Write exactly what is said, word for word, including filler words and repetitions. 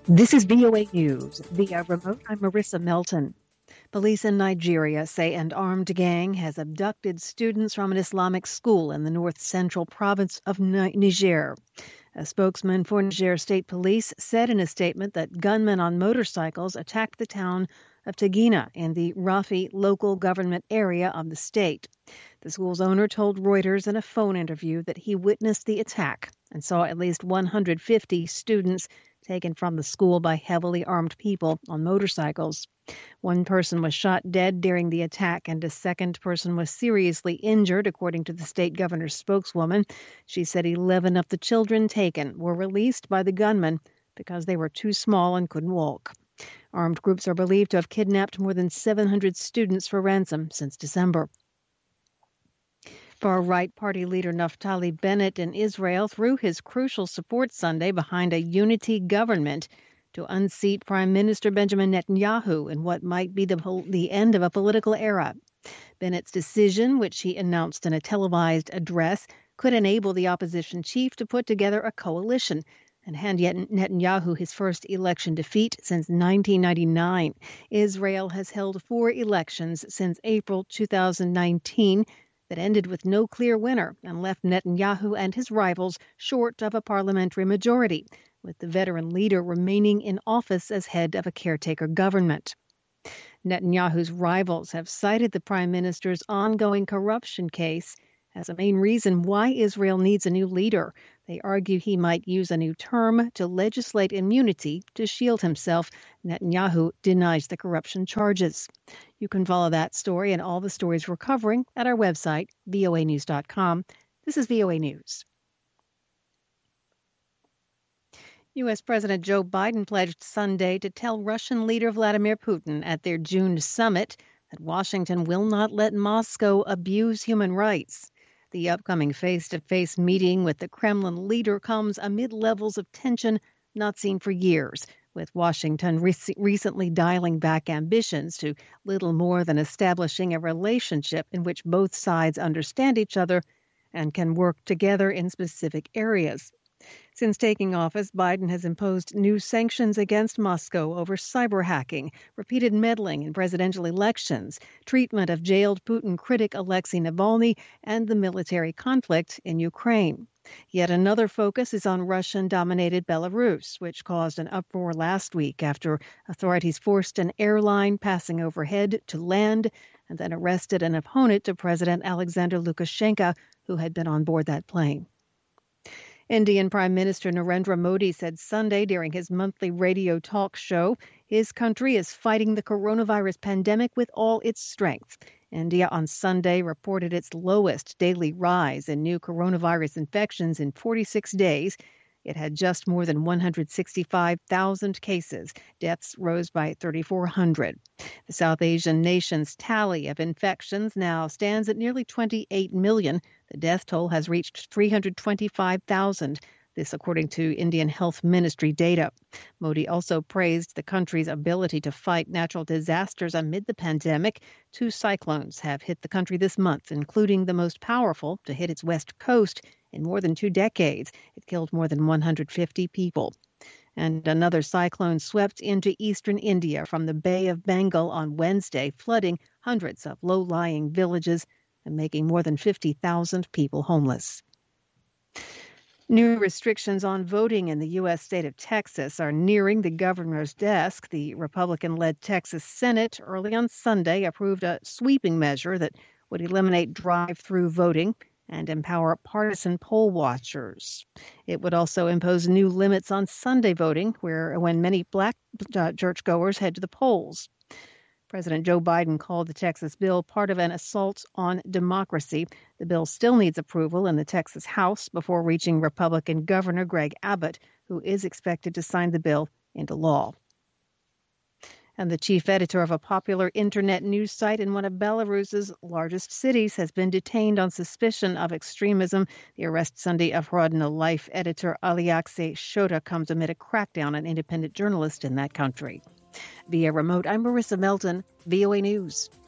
This is V O A News. Via remote, I'm Marissa Melton. Police in Nigeria say an armed gang has abducted students from an Islamic school in the north-central province of Niger. A spokesman for Niger State Police said in a statement that gunmen on motorcycles attacked the town of Tagina in the Rafi local government area of the state. The school's owner told Reuters in a phone interview that he witnessed the attack and saw at least one hundred fifty students taken from the school by heavily armed people on motorcycles. One person was shot dead during the attack, and a second person was seriously injured, according to the state governor's spokeswoman. She said eleven of the children taken were released by the gunmen because they were too small and couldn't walk. Armed groups are believed to have kidnapped more than seven hundred students for ransom since December. Far-right party leader Naftali Bennett in Israel threw his crucial support Sunday behind a unity government to unseat Prime Minister Benjamin Netanyahu in what might be the, the end of a political era. Bennett's decision, which he announced in a televised address, could enable the opposition chief to put together a coalition and hand Netanyahu his first election defeat since nineteen ninety-nine. Israel has held four elections since April two thousand nineteen that ended with no clear winner and left Netanyahu and his rivals short of a parliamentary majority, with the veteran leader remaining in office as head of a caretaker government. Netanyahu's rivals have cited the prime minister's ongoing corruption case as a main reason why Israel needs a new leader. They argue he might use a new term to legislate immunity to shield himself. Netanyahu denies the corruption charges. You can follow that story and all the stories we're covering at our website, V O A news dot com. This is V O A News. U S. President Joe Biden pledged Sunday to tell Russian leader Vladimir Putin at their June summit that Washington will not let Moscow abuse human rights. The upcoming face-to-face meeting with the Kremlin leader comes amid levels of tension not seen for years, with Washington re- recently dialing back ambitions to little more than establishing a relationship in which both sides understand each other and can work together in specific areas. Since taking office, Biden has imposed new sanctions against Moscow over cyber hacking, repeated meddling in presidential elections, treatment of jailed Putin critic Alexei Navalny, and the military conflict in Ukraine. Yet another focus is on Russian-dominated Belarus, which caused an uproar last week after authorities forced an airline passing overhead to land and then arrested an opponent to President Alexander Lukashenko, who had been on board that plane. Indian Prime Minister Narendra Modi said Sunday during his monthly radio talk show his country is fighting the coronavirus pandemic with all its strength. India on Sunday reported its lowest daily rise in new coronavirus infections in forty-six days. It had just more than one hundred sixty-five thousand cases. Deaths rose by thirty-four hundred. The South Asian nation's tally of infections now stands at nearly twenty-eight million. The death toll has reached three hundred twenty-five thousand. This according to Indian Health Ministry data. Modi also praised the country's ability to fight natural disasters amid the pandemic. Two cyclones have hit the country this month, including the most powerful to hit its west coast in more than two decades. It killed more than one hundred fifty people. And another cyclone swept into eastern India from the Bay of Bengal on Wednesday, flooding hundreds of low-lying villages and making more than fifty thousand people homeless. New restrictions on voting in the U S state of Texas are nearing the governor's desk. The Republican-led Texas Senate early on Sunday approved a sweeping measure that would eliminate drive-through voting and empower partisan poll watchers. It would also impose new limits on Sunday voting, where when many black uh, churchgoers head to the polls. President Joe Biden called the Texas bill part of an assault on democracy. The bill still needs approval in the Texas House before reaching Republican Governor Greg Abbott, who is expected to sign the bill into law. And the chief editor of a popular internet news site in one of Belarus's largest cities has been detained on suspicion of extremism. The arrest Sunday of Hrodno Life editor Alexei Shota comes amid a crackdown on independent journalists in that country. Via remote, I'm Marissa Melton, V O A News.